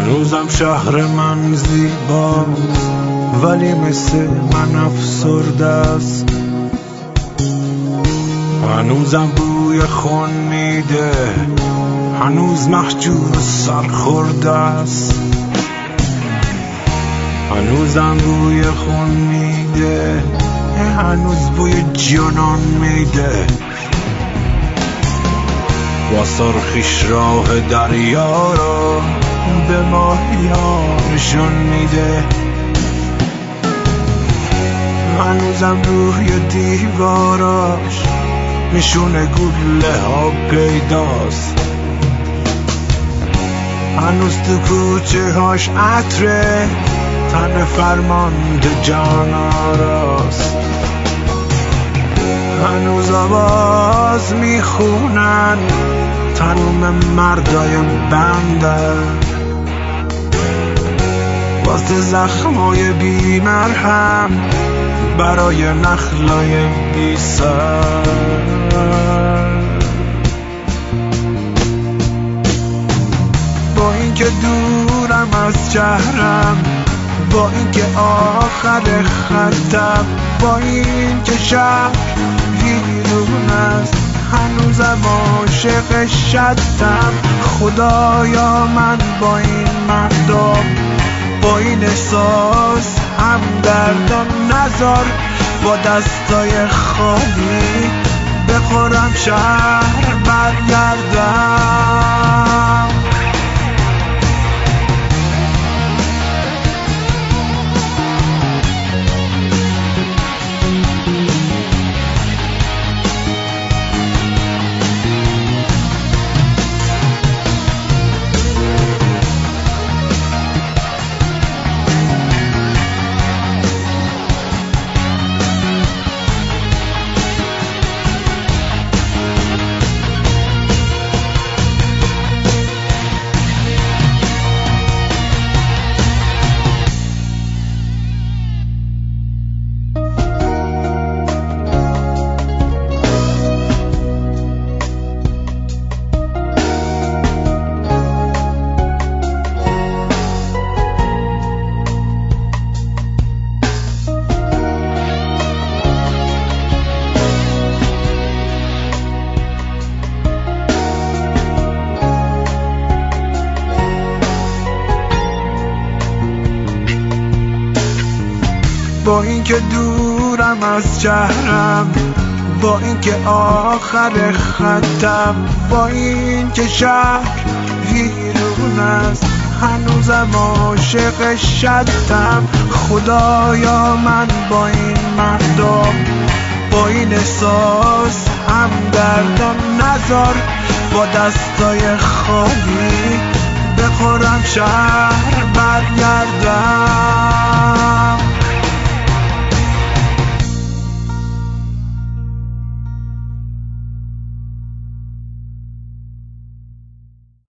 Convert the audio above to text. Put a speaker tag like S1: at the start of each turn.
S1: هنوزم شهر من زیباست ولی مثل من افسرده است. هنوزم بوی خون میده، هنوز محجور سرخورده است. هنوزم بوی خون میده، هنوز بوی جانان میده. با سرخیش راه دریا را به ماهیان نشون میده. هنوزم روی دیواراش نشون گله ها پیداست. هنوز تو کوچه هاش عطره تن فرمانده جان آراست. هنوز آواز میخونن تموم مردای بنده واسه زخمای بی مرهم برای نخلای بی سر. با اینکه دورم از شهرم، با اینکه آخر خطم، با اینکه شهر ویرون است، هنوزم عاشق شدم. خدایا من با این مردم، با این احساس همدردم نذار با دستای خالی بخورم شهر برگردم. با اینکه دورم از شهرم، با اینکه آخر خطم، با اینکه شهر ویرون است، هنوزم عاشق شدم. خدایا من با این مردم، با این احساس همدردم نذار با دستای خالی بخورم شهر برگردم.